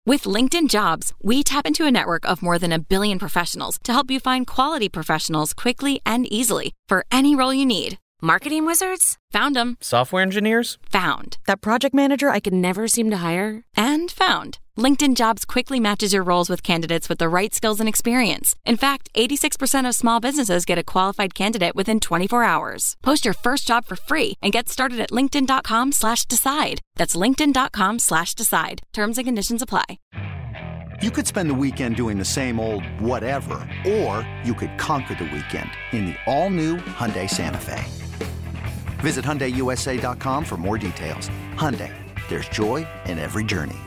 With LinkedIn Jobs, we tap into a network of more than 1 billion professionals to help you find quality professionals quickly and easily for any role you need. Marketing wizards? Found them. Software engineers? Found. That project manager I could never seem to hire? And found. LinkedIn Jobs quickly matches your roles with candidates with the right skills and experience. In fact, 86% of small businesses get a qualified candidate within 24 hours. Post your first job for free and get started at linkedin.com/decide. That's linkedin.com/decide. Terms and conditions apply. You could spend the weekend doing the same old whatever, or you could conquer the weekend in the all-new Hyundai Santa Fe. Visit HyundaiUSA.com for more details. Hyundai, there's joy in every journey.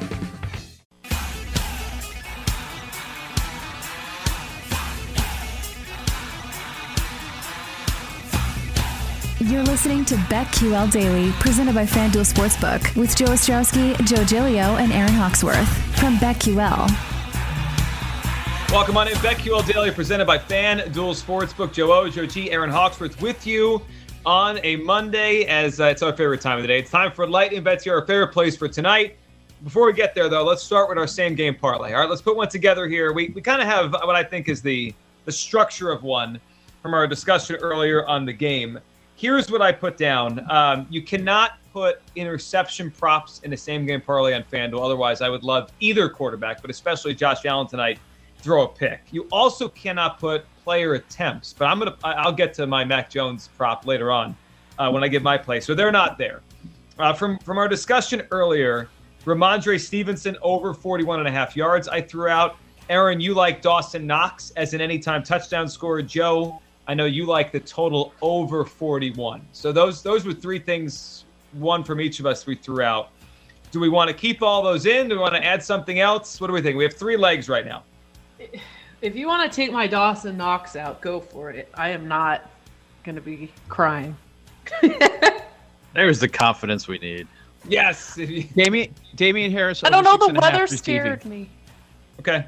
You're listening to BetQL Daily, presented by FanDuel Sportsbook, with Joe Ostrowski, Joe Giglio, and Aaron Hawksworth from BetQL. Welcome on in. BetQL Daily, presented by FanDuel Sportsbook. Joe O, Joe G, Aaron Hawksworth with you on a Monday, as it's our favorite time of the day. It's time for Lightning Bets here, our favorite place for tonight. Before we get there, though, let's start with our same game parlay. All right, let's put one together here. We kind of have what I think is the structure of one from our discussion earlier on the game. Here's what I put down. You cannot put interception props in the same game parlay on FanDuel. Otherwise, I would love either quarterback, but especially Josh Allen tonight, throw a pick. You also cannot put player attempts, but I'll get to my Mac Jones prop later on when I give my play. So they're not there. From our discussion earlier, Ramondre Stevenson over 41.5 yards. I threw out. Aaron, you like Dawson Knox as an anytime touchdown scorer. Joe, I know you like the total over 41. So those were three things, one from each of us we threw out. Do we want to keep all those in? Do we want to add something else? What do we think? We have 3 legs right now. If you want to take my Dawson Knox out, go for it. I am not going to be crying. There's the confidence we need. Yes. Damian Harris. I don't know. The weather scared me. Okay.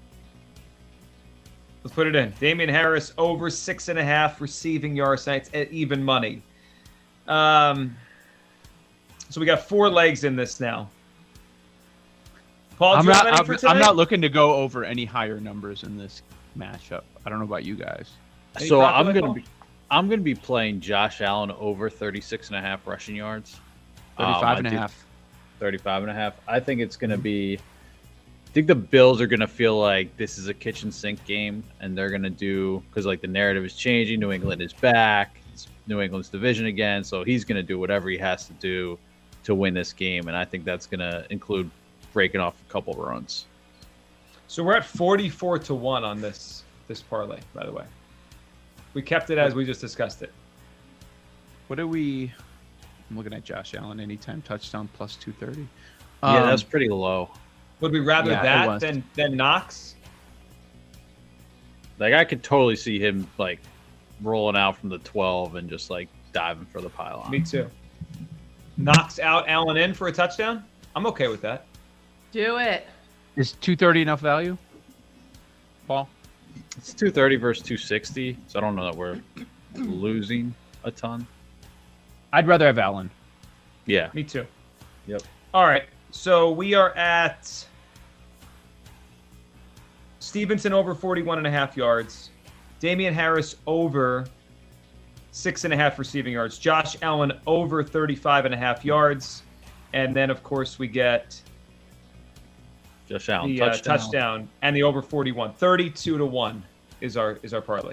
Let's put it in. Damian Harris over 6.5 receiving yards at even money. So we got 4 legs in this now. Paul, I'm not looking to go over any higher numbers in this matchup. I don't know about you guys. So I'm gonna be playing Josh Allen over 36.5 rushing yards. 35.5. 35.5. I think it's gonna be. I think the Bills are going to feel like this is a kitchen sink game, and they're going to do, because like the narrative is changing. New England is back. It's New England's division again, so he's going to do whatever he has to do to win this game, and I think that's going to include breaking off a couple runs. So we're at 44-1 on this parlay, by the way. We kept it as we just discussed it. What are we? I'm looking at Josh Allen anytime touchdown plus 230. Yeah, that's pretty low. Would we rather that than Knox? Like, I could totally see him like rolling out from the 12 and just like diving for the pylon. Me too. Knox out, Allen in for a touchdown? I'm okay with that. Do it. Is 230 enough value, Paul? It's 230 versus 260, so I don't know that we're losing a ton. I'd rather have Allen. Yeah. Me too. Yep. All right. So we are at Stevenson over 41.5 yards. Damian Harris over 6.5 receiving yards. Josh Allen over 35.5 yards. And then, of course, we get Josh Allen the touchdown and the over 41. 32-1 is our parlay.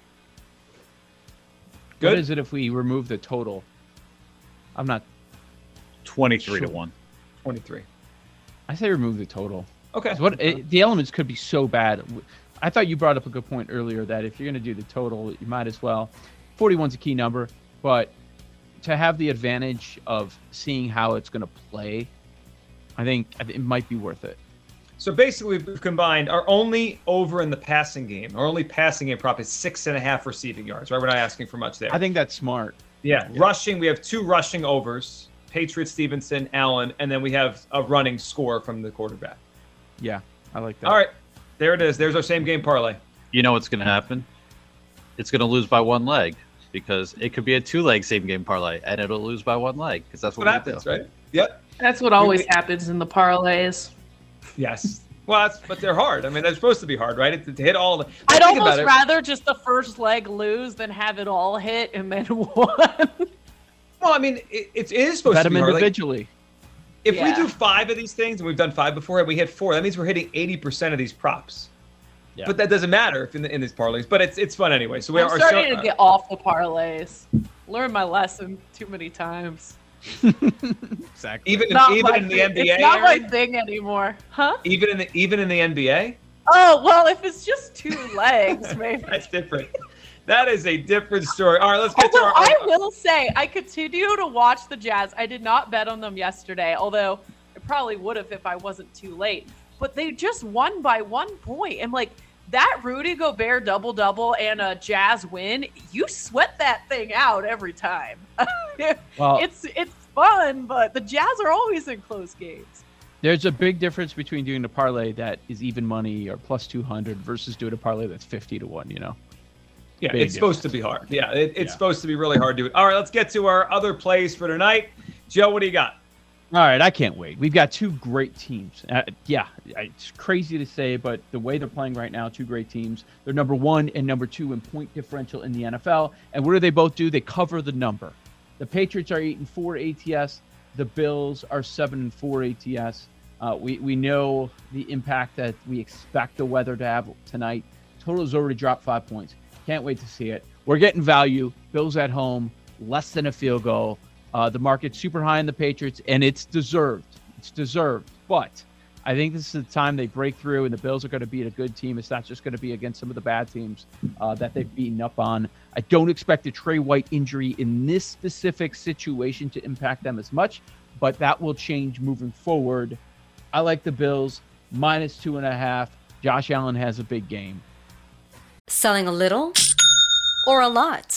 Good. What is it if we remove the total? I'm not 23-1. 23. I say remove the total. Okay. The elements could be so bad. I thought you brought up a good point earlier that if you're going to do the total, you might as well. 41's a key number, but to have the advantage of seeing how it's going to play, I think it might be worth it. So basically, we've combined our only over in the passing game. Our only passing game prop is 6.5 receiving yards, right? We're not asking for much there. I think that's smart. Yeah. Rushing, we have 2 rushing overs. Patriots, Stevenson, Allen, and then we have a running score from the quarterback. Yeah, I like that. All right, there it is. There's our same game parlay. You know what's going to happen? It's going to lose by 1 leg because it could be a 2-leg same game parlay, and it'll lose by 1 leg because that's what happens, right? Yep. That's what always happens in the parlays. Yes. Well, but they're hard. I mean, they're supposed to be hard, right? To hit all the. I'd almost rather just the first leg lose than have it all hit and then one. Well, I mean, it is supposed to be hard. Individually. If we do 5 of these things, and we've done 5 before, and we hit 4, that means we're hitting 80% of these props. Yeah. But that doesn't matter if in these parlays. But it's fun anyway. So I'm starting to get off the parlays. Learned my lesson too many times. Exactly. Even in the NBA, it's not my thing anymore, huh? Even in the NBA. Oh well, if it's just 2 legs, maybe that's different. That is a different story. All right, let's get to our. I will say, I continue to watch the Jazz. I did not bet on them yesterday, although I probably would have if I wasn't too late. But they just won by 1 point, and like that Rudy Gobert double-double and a Jazz win, you sweat that thing out every time. Well, it's fun, but the Jazz are always in close games. There's a big difference between doing a parlay that is even money or plus 200 versus doing a parlay that's 50 to 1. Yeah, it's supposed to be hard. Yeah, it's supposed to be really hard to do. All right, let's get to our other plays for tonight. Joe, what do you got? All right, I can't wait. We've got 2 great teams. It's crazy to say, but the way they're playing right now, 2 great teams. They're number 1 and number 2 in point differential in the NFL. And what do they both do? They cover the number. The Patriots are 8-4 ATS. The Bills are 7-4 ATS. We know the impact that we expect the weather to have tonight. Total has already dropped 5 points. Can't wait to see it. We're getting value. Bills at home, less than a field goal. The market's super high in the Patriots, and it's deserved. It's deserved. But I think this is the time they break through, and the Bills are going to beat a good team. It's not just going to be against some of the bad teams that they've beaten up on. I don't expect a Trey White injury in this specific situation to impact them as much, but that will change moving forward. I like the Bills, minus 2.5. Josh Allen has a big game. Selling a little or a lot?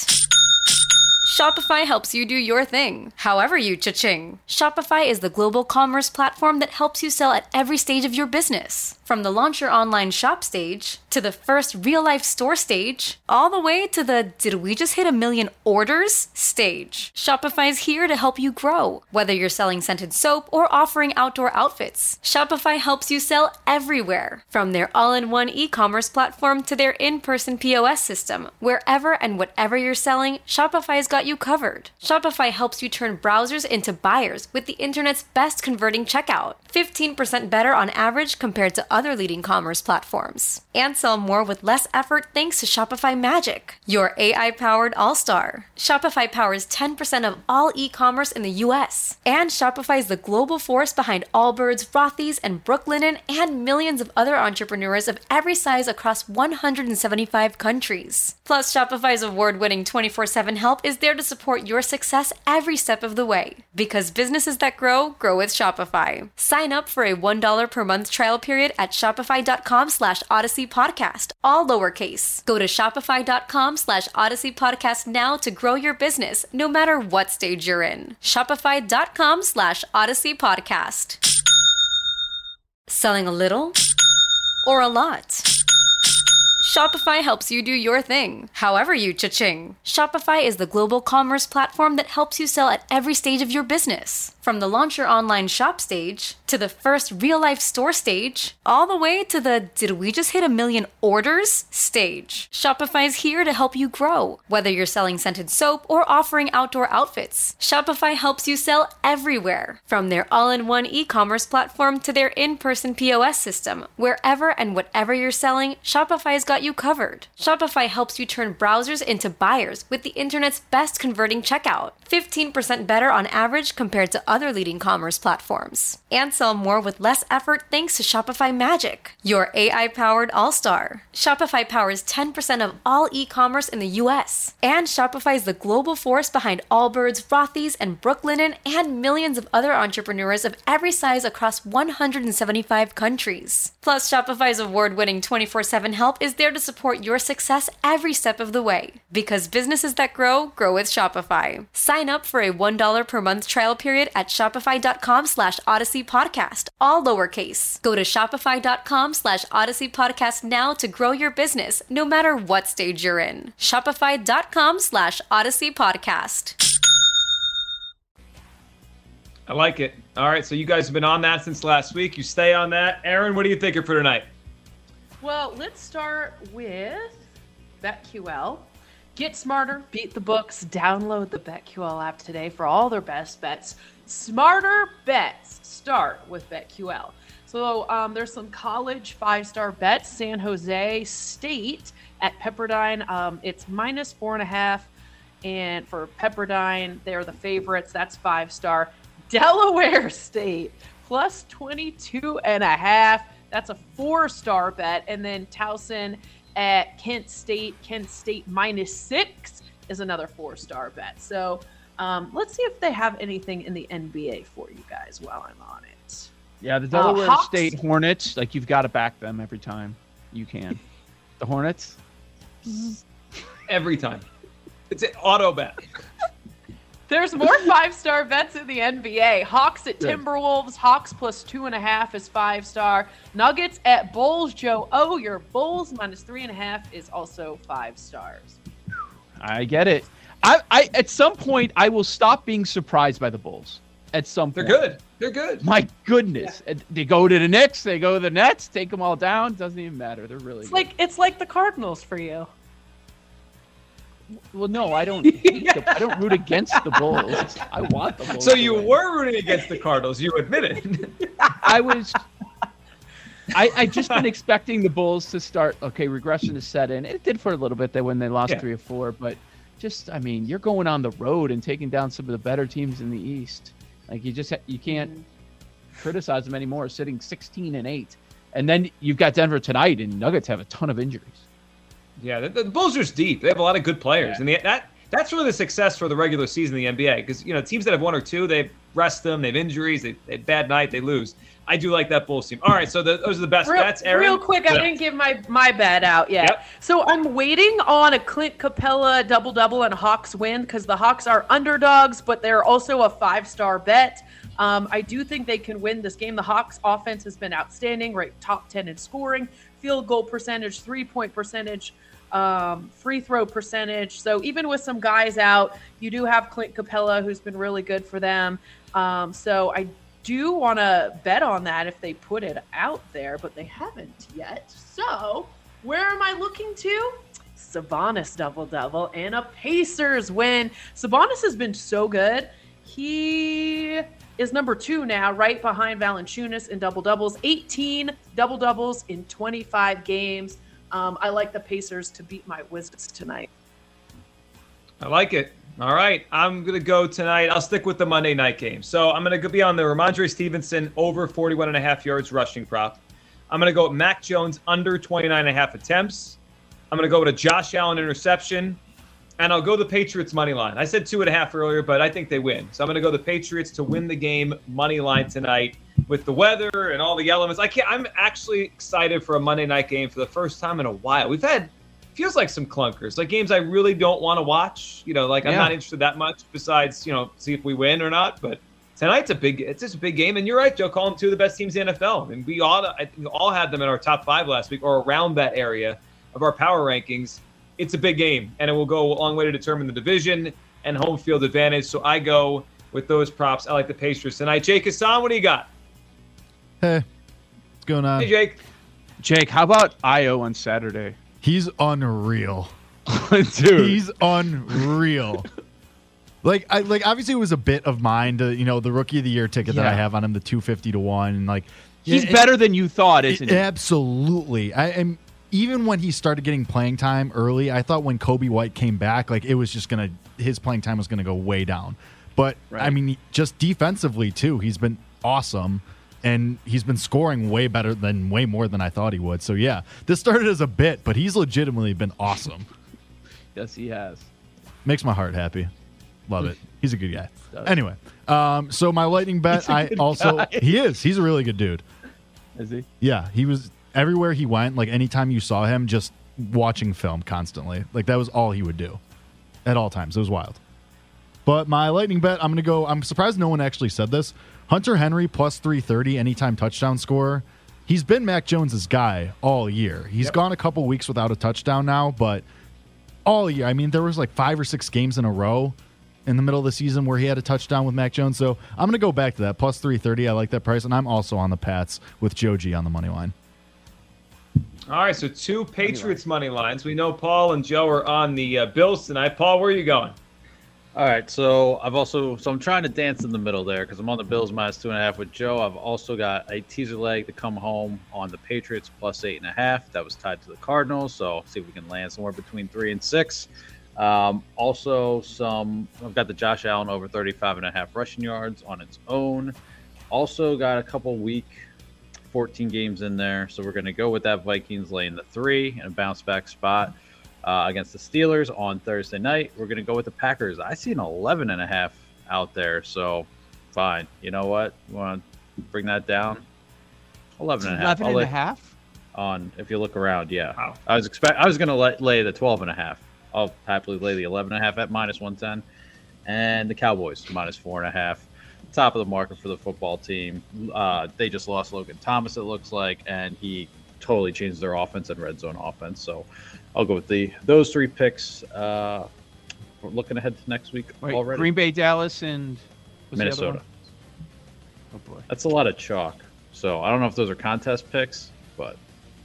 Shopify helps you do your thing, however you cha-ching. Shopify is the global commerce platform that helps you sell at every stage of your business. From the launch your online shop stage, to the first real-life store stage, all the way to the did we just hit 1 million orders stage. Shopify's here to help you grow. Whether you're selling scented soap or offering outdoor outfits, Shopify helps you sell everywhere. From their all-in-one e-commerce platform to their in-person POS system, wherever and whatever you're selling, Shopify's got you covered. Shopify helps you turn browsers into buyers with the internet's best converting checkout. 15% better on average compared to other leading commerce platforms. And sell more with less effort thanks to Shopify Magic, your AI-powered all-star. Shopify powers 10% of all e-commerce in the U.S. And Shopify is the global force behind Allbirds, Rothy's, and Brooklinen, and millions of other entrepreneurs of every size across 175 countries. Plus, Shopify's award-winning 24/7 help is there to support your success every step of the way. Because businesses that grow with Shopify. Sign up for a $1 per month trial period at shopify.com/Odyssey Podcast, all lowercase. Go to shopify.com/Odyssey Podcast now to grow your business, no matter what stage you're in. Shopify.com/Odyssey Podcast. Selling a little or a lot? Shopify helps you do your thing, however you cha-ching. Shopify is the global commerce platform that helps you sell at every stage of your business. From the launch your online shop stage, to the first real-life store stage, all the way to the did we just hit 1 million orders stage. Shopify's here to help you grow. Whether you're selling scented soap or offering outdoor outfits, Shopify helps you sell everywhere. From their all-in-one e-commerce platform to their in-person POS system, wherever and whatever you're selling, Shopify's got you covered. Shopify helps you turn browsers into buyers with the internet's best converting checkout. 15% better on average compared to other leading commerce platforms. And sell more with less effort thanks to Shopify Magic, your AI-powered all-star. Shopify powers 10% of all e-commerce in the U.S. And Shopify is the global force behind Allbirds, Rothy's, and Brooklinen, and millions of other entrepreneurs of every size across 175 countries. Plus, Shopify's award-winning 24/7 help is there to support your success every step of the way. Because businesses that grow with Shopify. Sign up for a $1 per month trial period at shopify.com/Odyssey Podcast, all lowercase. Go to shopify.com/Odyssey Podcast now to grow your business, no matter what stage you're in. Shopify.com/Odyssey Podcast. I like it. All right, so you guys have been on that since last week. You stay on that. Aaron, what are you thinking for tonight? Well, let's start with BetQL. Get smarter, beat the books. Download the BetQL app today for all their best bets. Smarter bets start with BetQL. So there's some college 5-star bets. San Jose State at Pepperdine. It's -4.5. And for Pepperdine, they're the favorites. That's 5-star. Delaware State plus 22.5. That's a 4-star bet. And then Towson at Kent State -6 is another 4-star bet. So let's see if they have anything in the NBA for you guys while I'm on it. Yeah, the Delaware State Hornets, like you've got to back them every time you can. The Hornets? Every time. It's an auto bet. There's more 5-star bets in the NBA. Hawks at Timberwolves. Hawks plus 2.5 is 5-star. Nuggets at Bulls. Joe O, your Bulls -3.5 is also 5 stars. I get it. I at some point I will stop being surprised by the Bulls. At some point. They're good. My goodness. Yeah. They go to the Knicks, they go to the Nets, take them all down. Doesn't even matter. They're really good. It's like the Cardinals for you. Well, no, I don't. I don't root against the Bulls. I want the Bulls. So you were rooting against the Cardinals. You admit it. I was. I just been expecting the Bulls to start. Okay, regression to set in. It did for a little bit there when they lost 3 or 4, but you're going on the road and taking down some of the better teams in the East. Like you can't criticize them anymore. Sitting 16-8, and then you've got Denver tonight, and Nuggets have a ton of injuries. Yeah, the Bulls are deep. They have a lot of good players, and that's really the success for the regular season in the NBA. Because teams that have 1 or 2, they rest them, they have injuries, they have bad night, they lose. I do like that Bulls team. All right, so those are the best bets. Aaron, real quick, I didn't give my bet out yet. Yep. So I'm waiting on a Clint Capella double and Hawks win because the Hawks are underdogs, but they're also a 5-star bet. I do think they can win this game. The Hawks offense has been outstanding, right? Top 10 in scoring, field goal percentage, 3-point percentage, free throw percentage. So even with some guys out, you do have Clint Capella, who's been really good for them. So I do want to bet on that if they put it out there, but they haven't yet. So where am I looking to? Sabonis double and a Pacers win. Sabonis has been so good. He is number 2 now, right behind Valanciunas in double-doubles. 18 double-doubles in 25 games. I like the Pacers to beat my Wizards tonight. I like it. All right, I'm going to go tonight. I'll stick with the Monday night game. So I'm going to be on the Ramondre Stevenson over 41.5 yards rushing prop. I'm going to go with Mac Jones under 29.5 attempts. I'm going to go with a Josh Allen interception. And I'll go the Patriots money line. I said 2.5 earlier, but I think they win. So I'm going to go the Patriots to win the game money line tonight with the weather and all the elements. I'm actually excited for a Monday night game for the first time in a while. We've had, feels like some clunkers, like games I really don't want to watch. I'm not interested that much besides, see if we win or not. But tonight's it's just a big game. And you're right, Joe, call them 2 of the best teams in the NFL. And I think we all had them in our top 5 last week or around that area of our power rankings. It's a big game, and it will go a long way to determine the division and home field advantage. So I go with those props. I like the Pacers tonight. Jake Hassan, what do you got? Hey, what's going on? Hey, Jake. Jake, how about Io on Saturday? He's unreal. Dude. He's unreal. Obviously it was a bit of mine to, the rookie of the year ticket that I have on him, the 250 to 1. And he's better than you thought, isn't he? Absolutely. Even when he started getting playing time early, I thought when Kobe White came back, it was just his playing time was going to go way down. But, right. Just defensively, too, he's been awesome, and he's been scoring way more than I thought he would. So, yeah, this started as a bit, but he's legitimately been awesome. Yes, he has. Makes my heart happy. Love it. He's a good guy. Anyway, so my lightning bet, he is. He's a really good dude. Is he? Yeah, he was... Everywhere he went, anytime you saw him, just watching film constantly. That was all he would do at all times. It was wild. But my lightning bet, I'm surprised no one actually said this. Hunter Henry plus 330 anytime touchdown scorer. He's been Mac Jones's guy all year. He's gone a couple weeks without a touchdown now, but all year. There was 5 or 6 games in a row in the middle of the season where he had a touchdown with Mac Jones. So I'm going to go back to that. Plus 330. I like that price. And I'm also on the Pats with Joe G on the money line. All right, so 2 Patriots money lines. We know Paul and Joe are on the Bills tonight. Paul, where are you going? All right, so I'm trying to dance in the middle there because I'm on the Bills minus 2.5 with Joe. I've also got a teaser leg to come home on the Patriots plus 8.5. That was tied to the Cardinals, so see if we can land somewhere between 3 and 6. I've got the Josh Allen over 35.5 rushing yards on its own. Also got a couple week 14 games in there, so we're going to go with that Vikings laying the 3 in a bounce back spot. Against the Steelers on Thursday night. We're going to go with the Packers. I see an 11.5 out there, so fine. You know what? You want to bring that down? 11.5. 11.5? On, if you look around, yeah. Wow. I was going to lay the 12.5. I'll happily lay the 11.5 at minus 110. And the Cowboys, minus 4.5. Top of the market for the football team. They just lost Logan Thomas, it looks like, and he totally changed their offense and red zone offense. So I'll go with those 3 picks. We're looking ahead to next week already. Green Bay, Dallas, and Minnesota. Oh boy, that's a lot of chalk. So I don't know if those are contest picks, but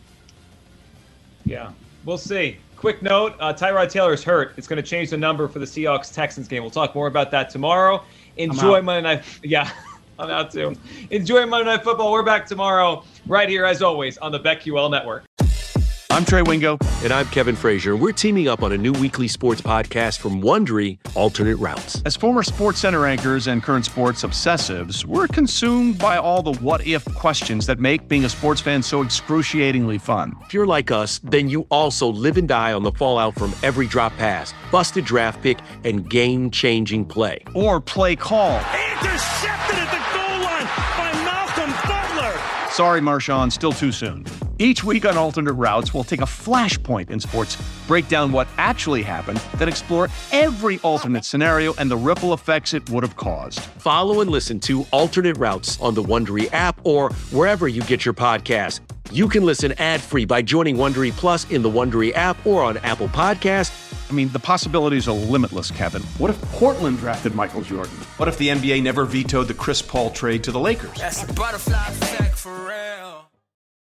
yeah, we'll see. Quick note: Tyrod Taylor's hurt. It's going to change the number for the Seahawks-Texans game. We'll talk more about that tomorrow. Enjoy Monday night. Yeah, I'm out too. Enjoy Monday Night Football. We're back tomorrow, right here as always on the BetQL Network. I'm Trey Wingo. And I'm Kevin Frazier. We're teaming up on a new weekly sports podcast from Wondery, Alternate Routes. As former SportsCenter anchors and current sports obsessives, we're consumed by all the what-if questions that make being a sports fan so excruciatingly fun. If you're like us, then you also live and die on the fallout from every drop pass, busted draft pick, and game-changing play. Or play call. Intercepted at the goal line by Malcolm Butler. Sorry, Marshawn, still too soon. Each week on Alternate Routes, we'll take a flashpoint in sports, break down what actually happened, then explore every alternate scenario and the ripple effects it would have caused. Follow and listen to Alternate Routes on the Wondery app or wherever you get your podcasts. You can listen ad-free by joining Wondery Plus in the Wondery app or on Apple Podcasts. I mean, the possibilities are limitless, Kevin. What if Portland drafted Michael Jordan? What if the NBA never vetoed the Chris Paul trade to the Lakers? That's a butterfly effect for